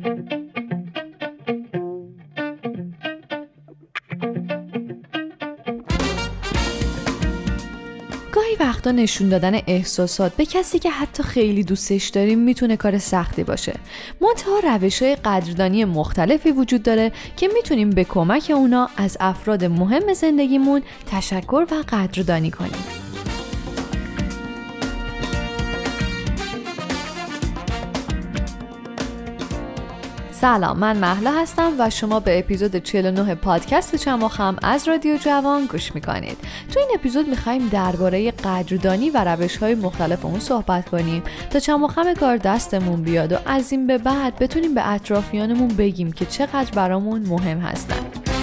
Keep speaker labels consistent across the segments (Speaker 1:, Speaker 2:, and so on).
Speaker 1: گاهی وقتا نشون دادن احساسات به کسی که حتی خیلی دوستش داریم میتونه کار سختی باشه. منتها روش‌های قدردانی مختلفی وجود داره که میتونیم به کمک اونا از افراد مهم زندگیمون تشکر و قدردانی کنیم. سلام، من مهلا هستم و شما به اپیزود 49 پادکست چماخم از رادیو جوان گوش میکنید. تو این اپیزود میخوایم درباره قدردانی و روش‌های مختلف اون صحبت کنیم تا چماخم کار دستمون بیاد و از این به بعد بتونیم به اطرافیانمون بگیم که چقدر برامون مهم هستن.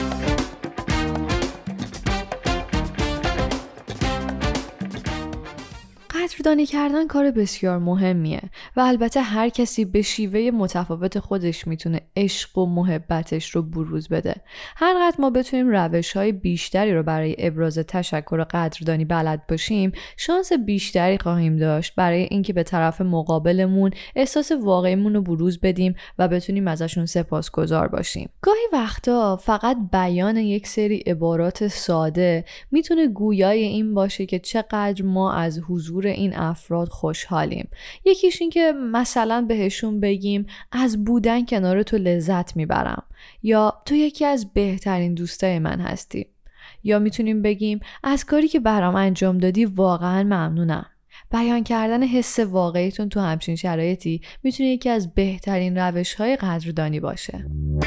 Speaker 1: قدردانی کردن کار بسیار مهمیه و البته هر کسی به شیوه متفاوت خودش میتونه عشق و محبتش رو بروز بده. هر قدر ما بتونیم روش‌های بیشتری رو برای ابراز تشکر و قدردانی بلد باشیم، شانس بیشتری خواهیم داشت برای اینکه به طرف مقابلمون احساس واقعیمون رو بروز بدیم و بتونیم ازشون سپاسگزار باشیم. گاهی وقتا فقط بیان یک سری عبارات ساده میتونه گویای این باشه که چقدر ما از حضور این افراد خوشحالیم. یکیش این که مثلا بهشون بگیم از بودن کنار تو لذت میبرم، یا تو یکی از بهترین دوستای من هستی، یا میتونیم بگیم از کاری که برام انجام دادی واقعا ممنونم. بیان کردن حس واقعیتون تو همچین شرایطی میتونه یکی از بهترین روش‌های قدردانی باشه.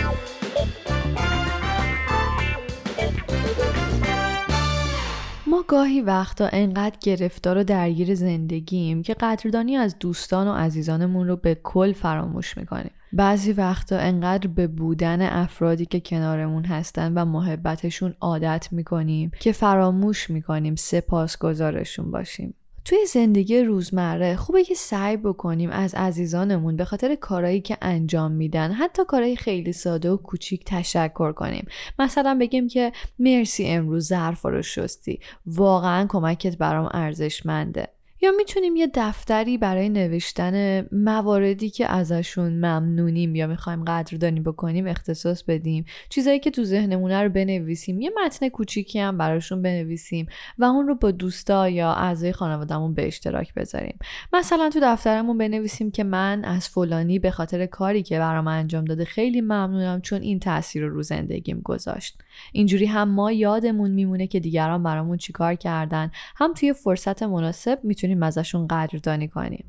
Speaker 1: ما گاهی وقتا انقدر گرفتار و درگیر زندگیم که قدردانی از دوستان و عزیزانمون رو به کل فراموش میکنیم. بعضی وقتا انقدر به بودن افرادی که کنارمون هستن و محبتشون عادت میکنیم که فراموش میکنیم سپاسگزارشون باشیم. توی زندگی روزمره خوبه که سعی بکنیم از عزیزانمون به خاطر کارهایی که انجام میدن، حتی کارهای خیلی ساده و کوچیک، تشکر کنیم. مثلا بگیم که مرسی امروز ظرفا رو شستی، واقعا کمکت برام ارزشمنده. یا میتونیم یه دفتری برای نوشتن مواردی که ازشون ممنونیم یا میخوایم قدردانی بکنیم اختصاص بدیم. چیزایی که تو ذهنمونه رو بنویسیم، یه متن کوچیکی هم براشون بنویسیم و اون رو با دوستا یا اعضای خانواده‌مون به اشتراک بذاریم. مثلا تو دفترمون بنویسیم که من از فلانی به خاطر کاری که برام انجام داده خیلی ممنونم چون این تاثیر رو زندگیم گذاشت. اینجوری هم ما یادمون میمونه که دیگران برامون چیکار کردن، هم توی فرصت مناسب میتونیم ازشون قدردانی کنیم.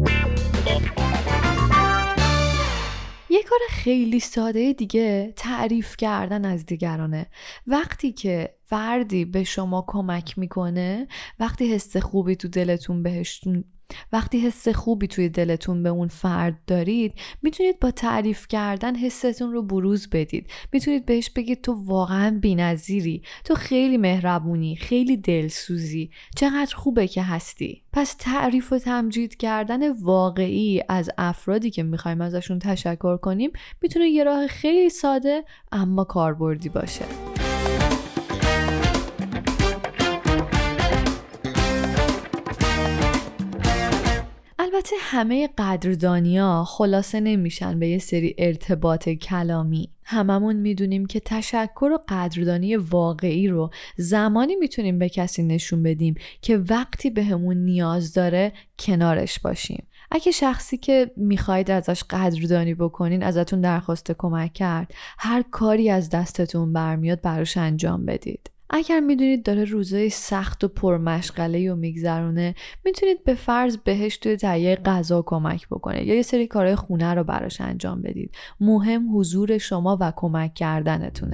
Speaker 1: یه کار خیلی ساده دیگه تعریف کردن از دیگرانه. وقتی که فردی به شما کمک میکنه، وقتی حس خوبی توی دلتون به اون فرد دارید، میتونید با تعریف کردن حستون رو بروز بدید. میتونید بهش بگید تو واقعا بی‌نظیری، تو خیلی مهربونی، خیلی دلسوزی، چقدر خوبه که هستی. پس تعریف و تمجید کردن واقعی از افرادی که میخوایم ازشون تشکر کنیم میتونه یه راه خیلی ساده اما کاربردی باشه. البته همه قدردانی‌ها خلاصه نمیشن به یه سری ارتباط کلامی. هممون میدونیم که تشکر و قدردانی واقعی رو زمانی میتونیم به کسی نشون بدیم که وقتی بهمون نیاز داره کنارش باشیم. اگه شخصی که میخواید ازش قدردانی بکنین ازتون درخواست کمک کرد، هر کاری از دستتون برمیاد براش انجام بدید. اگر میدونید داره روزای سخت و پرمشغله‌ای رو میگذرونه، میتونید به فرض بهش توی تهیه غذا کمک بکنه یا یه سری کارهای خونه رو براش انجام بدید. مهم حضور شما و کمک کردنتونه.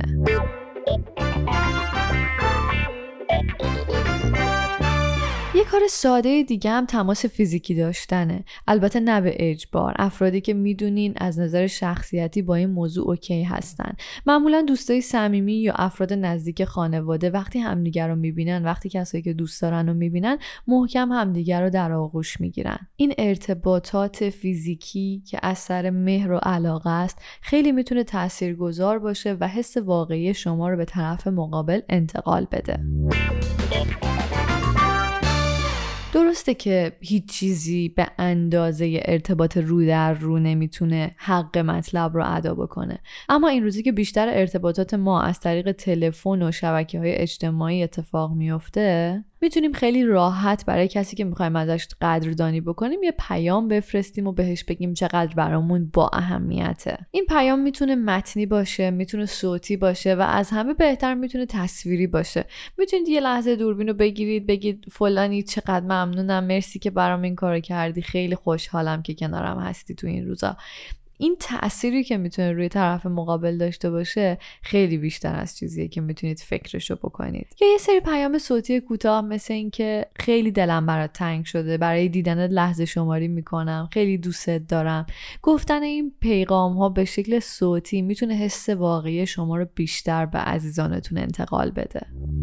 Speaker 1: یه کار ساده دیگه هم تماس فیزیکی داشتنه. البته نه به اجبار. افرادی که میدونین از نظر شخصیتی با این موضوع اوکی هستن. معمولا دوستای صمیمی یا افراد نزدیک خانواده وقتی همدیگر رو میبینن، وقتی کسایی که دوست دارن رو میبینن، محکم همدیگر رو در آغوش میگیرن. این ارتباطات فیزیکی که اثر مهر و علاقه است خیلی میتونه تاثیرگذار باشه و حس واقعی شما رو به طرف مقابل انتقال بده. درسته که هیچ چیزی به اندازه ارتباط رو در رو نمیتونه حق مطلب رو ادا بکنه، اما این روزی که بیشتر ارتباطات ما از طریق تلفن و شبکه‌های اجتماعی اتفاق میفته، میتونیم خیلی راحت برای کسی که میخوایم ازش قدردانی بکنیم یه پیام بفرستیم و بهش بگیم چقدر برامون با اهمیته. این پیام میتونه متنی باشه، میتونه صوتی باشه و از همه بهتر میتونه تصویری باشه. میتونید یه لحظه دوربین رو بگیرید، بگید فلانی چقدر ممنونم، مرسی که برام این کارو کردی، خیلی خوشحالم که کنارم هستی تو این روزا. این تأثیری که میتونه روی طرف مقابل داشته باشه خیلی بیشتر از چیزیه که میتونید فکرشو بکنید. یا یه سری پیام صوتی کوتاه مثل این که خیلی دلم برات تنگ شده، برای دیدنت لحظه شماری میکنم، خیلی دوستت دارم. گفتن این پیغام ها به شکل صوتی میتونه حس واقعی شما رو بیشتر به عزیزانتون انتقال بده.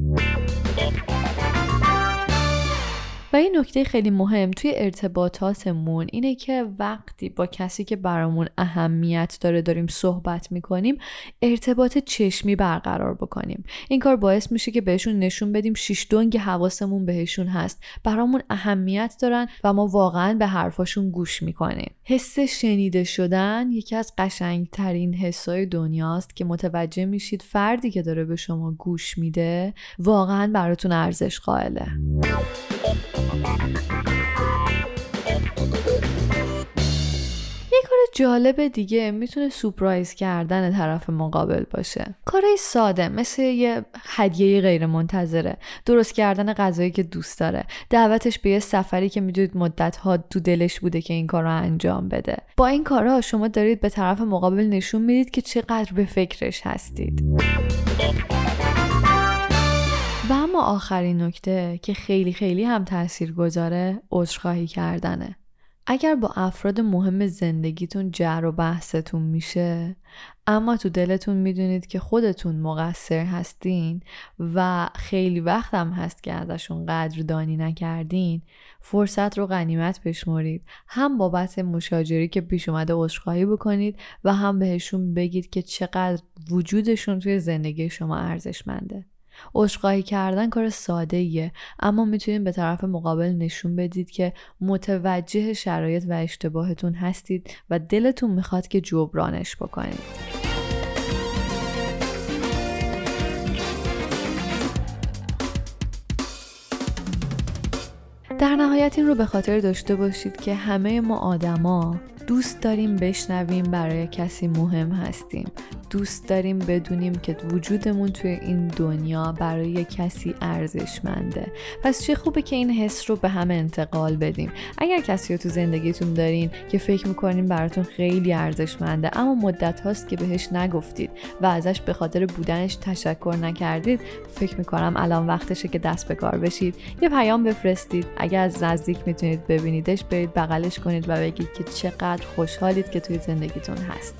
Speaker 1: و این نکته خیلی مهم توی ارتباطاتمون اینه که وقتی با کسی که برامون اهمیت داره داریم صحبت میکنیم، ارتباط چشمی برقرار بکنیم. این کار باعث میشه که بهشون نشون بدیم شیش دنگ حواسمون بهشون هست، برامون اهمیت دارن و ما واقعا به حرفاشون گوش میکنیم. حس شنیده شدن یکی از قشنگترین حسای دنیاست که متوجه میشید فردی که داره به شما گوش میده واقعا براتون ارزش قائله. یه کار جالب دیگه میتونه سورپرایز کردن طرف مقابل باشه. کارای ساده مثل یه هدیه غیر منتظره، درست کردن غذایی که دوست داره، دعوتش به یه سفری که میدونید مدت‌ها تو دلش بوده که این کارو انجام بده. با این کارا شما دارید به طرف مقابل نشون میدید که چقدر به فکرش هستید. و اما آخرین نکته که خیلی خیلی هم تاثیرگذاره، عذرخواهی کردنه. اگر با افراد مهم زندگیتون جر و بحثتون میشه اما تو دلتون میدونید که خودتون مقصر هستین و خیلی وقت هم هست که ازشون قدردانی نکردین، فرصت رو غنیمت بشمرید. هم بابت مشاجری که پیش اومده عذرخواهی بکنید و هم بهشون بگید که چقدر وجودشون توی زندگی شما ارزشمنده. عذرخواهی کردن کار ساده‌ایه، اما میتونید به طرف مقابل نشون بدید که متوجه شرایط و اشتباهتون هستید و دلتون میخواد که جبرانش بکنید. در نهایت این رو به خاطر داشته باشید که همه ما آدما دوست داریم بشنویم برای کسی مهم هستیم. دوست داریم بدونیم که وجودمون توی این دنیا برای کسی ارزشمنده. پس چه خوبه که این حس رو به همه انتقال بدیم. اگر کسی رو تو زندگیتون دارین که فکر میکنین براتون خیلی ارزشمنده اما مدت هاست که بهش نگفتید و ازش به خاطر بودنش تشکر نکردید، فکر میکنم الان وقتشه که دست به کار بشید. یه پیام بفرستید. اگر از نزدیک میتونید ببینیدش، برید بغلش کنید و بگید که چقدر خوشحالید که توی زندگیتون هست.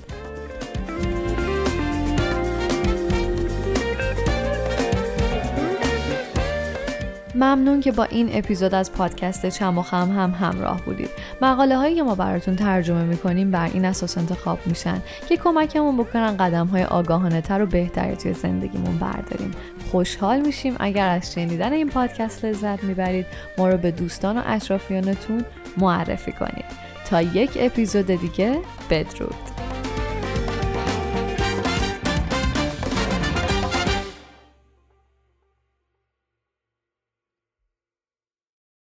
Speaker 1: ممنون که با این اپیزود از پادکست چم و خم هم همراه بودید. مقاله هایی که ما براتون ترجمه میکنیم بر این اساس انتخاب میشن که کمکمون بکنن قدم های آگاهانه تر و بهتری توی زندگیمون برداریم. خوشحال میشیم اگر از شنیدن این پادکست لذت میبرید، ما رو به دوستان و اطرافیانتون معرفی کنید. تا یک اپیزود دیگه، بدرود.